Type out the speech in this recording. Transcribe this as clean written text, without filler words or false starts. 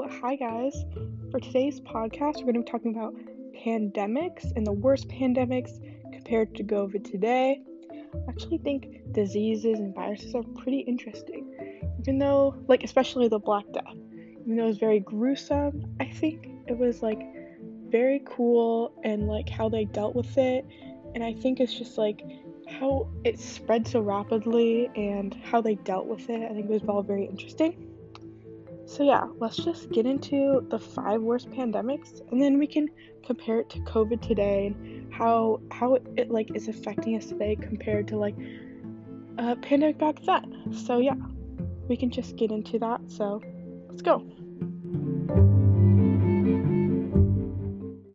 Hi guys. For today's podcast, we're going to be talking about pandemics and the worst pandemics compared to COVID today. I actually think diseases and viruses are pretty interesting, even though, especially the Black Death, even though it was very gruesome, I think it was, very cool and, how they dealt with it. And I think it's just, how it spread so rapidly and how they dealt with it. I think it was all very interesting. So yeah, let's just get into the 5 worst pandemics, and then we can compare it to COVID today and how it is affecting us today compared to a pandemic back then. So yeah, we can just get into that. So let's go.